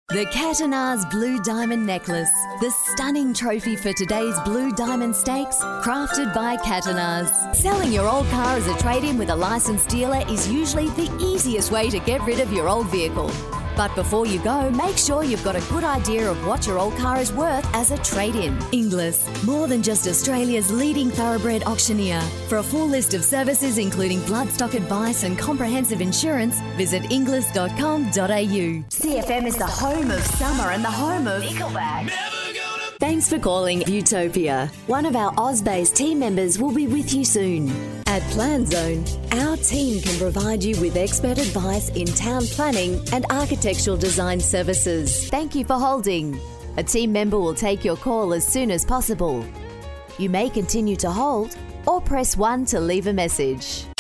The Catanars Blue Diamond Necklace, the stunning trophy for today's Blue Diamond Stakes, crafted by Catanars. Selling your old car as a trade-in with a licensed dealer is usually the easiest way to get rid of your old vehicle. But before you go, make sure you've got a good idea of what your old car is worth as a trade-in. Inglis, more than just Australia's leading thoroughbred auctioneer. For a full list of services including bloodstock advice and comprehensive insurance, visit inglis.com.au. CFM is the home of summer and the home of Nickelback. Thanks for calling Utopia. One of our Oz-based team members will be with you soon. At Plan Zone, our team can provide you with expert advice in town planning and architectural design services. Thank you for holding. A team member will take your call as soon as possible. You may continue to hold or press 1 to leave a message.